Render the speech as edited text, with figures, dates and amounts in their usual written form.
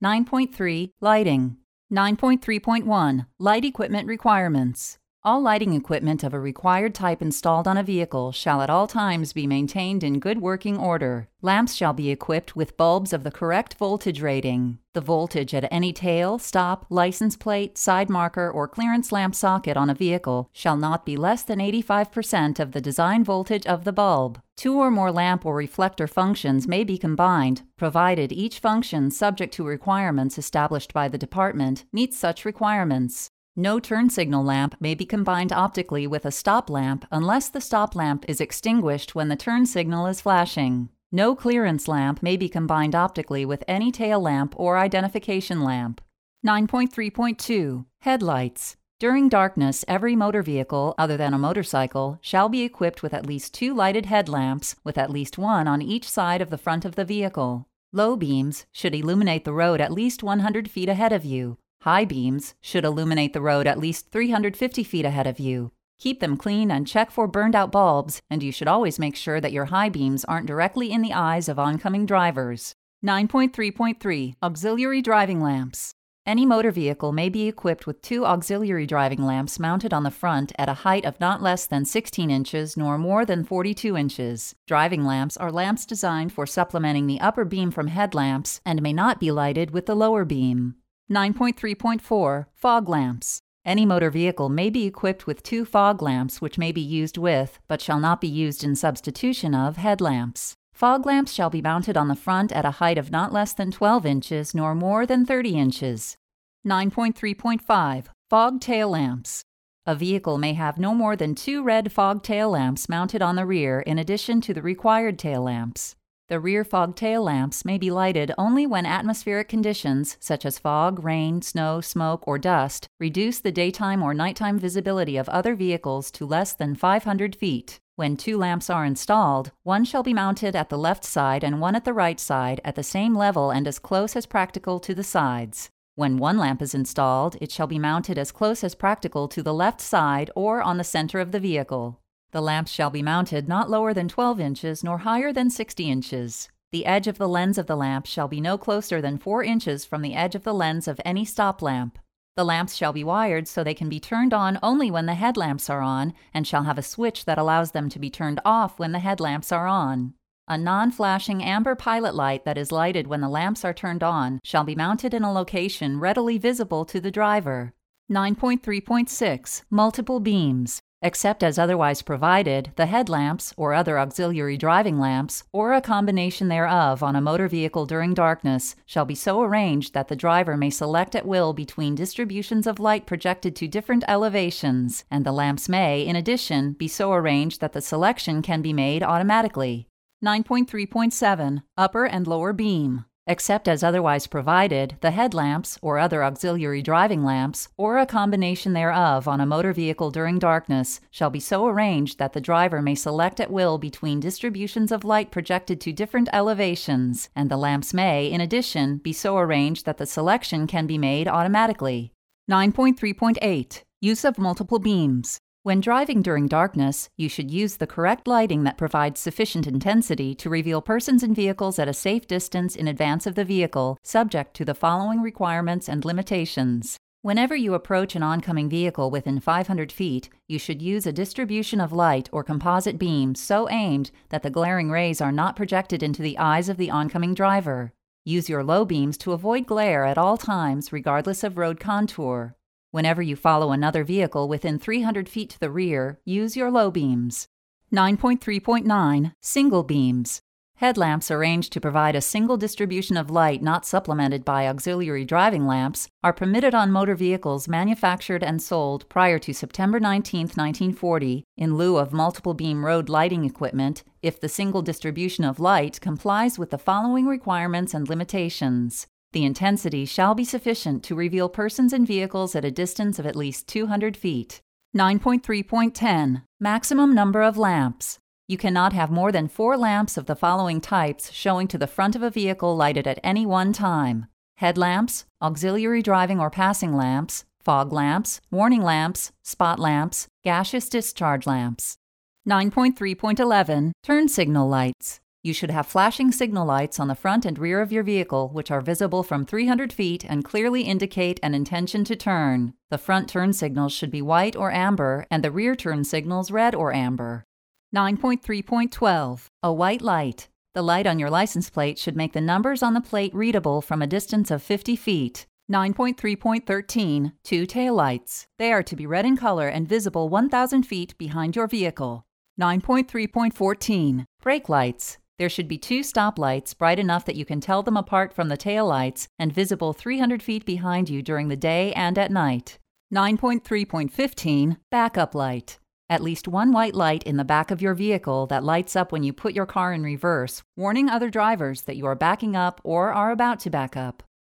9.3 Lighting. 9.3.1 Light Equipment Requirements. All lighting equipment of a required type installed on a vehicle shall at all times be maintained in good working order. Lamps shall be equipped with bulbs of the correct voltage rating. The voltage at any tail, stop, license plate, side marker, or clearance lamp socket on a vehicle shall not be less than 85% of the design voltage of the bulb. 2 or more lamp or reflector functions may be combined, provided each function, subject to requirements established by the department, meets such requirements. No turn signal lamp may be combined optically with a stop lamp unless the stop lamp is extinguished when the turn signal is flashing. No clearance lamp may be combined optically with any tail lamp or identification lamp. 9.3.2 Headlights. During darkness, every motor vehicle, other than a motorcycle, shall be equipped with at least 2 lighted headlamps, with at least 1 on each side of the front of the vehicle. Low beams should illuminate the road at least 100 feet ahead of you. High beams should illuminate the road at least 350 feet ahead of you. Keep them clean and check for burned-out bulbs, and you should always make sure that your high beams aren't directly in the eyes of oncoming drivers. 9.3.3 Auxiliary Driving Lamps. Any motor vehicle may be equipped with 2 auxiliary driving lamps mounted on the front at a height of not less than 16 inches nor more than 42 inches. Driving lamps are lamps designed for supplementing the upper beam from headlamps and may not be lighted with the lower beam. 9.3.4 Fog lamps. Any motor vehicle may be equipped with 2 fog lamps which may be used with, but shall not be used in substitution of, headlamps. Fog lamps shall be mounted on the front at a height of not less than 12 inches nor more than 30 inches. 9.3.5 Fog tail lamps. A vehicle may have no more than 2 red fog tail lamps mounted on the rear in addition to the required tail lamps. The rear fog tail lamps may be lighted only when atmospheric conditions, such as fog, rain, snow, smoke, or dust, reduce the daytime or nighttime visibility of other vehicles to less than 500 feet. When 2 lamps are installed, one shall be mounted at the left side and one at the right side at the same level and as close as practical to the sides. When 1 lamp is installed, it shall be mounted as close as practical to the left side or on the center of the vehicle. The lamps shall be mounted not lower than 12 inches nor higher than 60 inches. The edge of the lens of the lamp shall be no closer than 4 inches from the edge of the lens of any stop lamp. The lamps shall be wired so they can be turned on only when the headlamps are on and shall have a switch that allows them to be turned off when the headlamps are on. A non-flashing amber pilot light that is lighted when the lamps are turned on shall be mounted in a location readily visible to the driver. 9.3.6 Multiple beams. Except as otherwise provided, the headlamps, or other auxiliary driving lamps, or a combination thereof on a motor vehicle during darkness, shall be so arranged that the driver may select at will between distributions of light projected to different elevations, and the lamps may, in addition, be so arranged that the selection can be made automatically. 9.3.7 Upper and Lower Beam. Except as otherwise provided, the headlamps, or other auxiliary driving lamps, or a combination thereof on a motor vehicle during darkness, shall be so arranged that the driver may select at will between distributions of light projected to different elevations, and the lamps may, in addition, be so arranged that the selection can be made automatically. 9.3.8 Use of multiple beams. When driving during darkness, you should use the correct lighting that provides sufficient intensity to reveal persons and vehicles at a safe distance in advance of the vehicle, subject to the following requirements and limitations. Whenever you approach an oncoming vehicle within 500 feet, you should use a distribution of light or composite beam so aimed that the glaring rays are not projected into the eyes of the oncoming driver. Use your low beams to avoid glare at all times, regardless of road contour. Whenever you follow another vehicle within 300 feet to the rear, use your low beams. 9.3.9 Single beams. Headlamps arranged to provide a single distribution of light not supplemented by auxiliary driving lamps are permitted on motor vehicles manufactured and sold prior to September 19, 1940, in lieu of multiple beam road lighting equipment, if the single distribution of light complies with the following requirements and limitations. The intensity shall be sufficient to reveal persons and vehicles at a distance of at least 200 feet. 9.3.10 Maximum number of lamps. You cannot have more than 4 lamps of the following types showing to the front of a vehicle lighted at any one time: headlamps, auxiliary driving or passing lamps, fog lamps, warning lamps, spot lamps, gaseous discharge lamps. 9.3.11 Turn signal lights. You should have flashing signal lights on the front and rear of your vehicle, which are visible from 300 feet and clearly indicate an intention to turn. The front turn signals should be white or amber, and the rear turn signals red or amber. 9.3.12. A white light. The light on your license plate should make the numbers on the plate readable from a distance of 50 feet. 9.3.13. Two taillights. They are to be red in color and visible 1,000 feet behind your vehicle. 9.3.14. Brake lights. There should be two stop lights bright enough that you can tell them apart from the tail lights and visible 300 feet behind you during the day and at night. 9.3.15. Backup light. At least one white light in the back of your vehicle that lights up when you put your car in reverse, warning other drivers that you are backing up or are about to back up.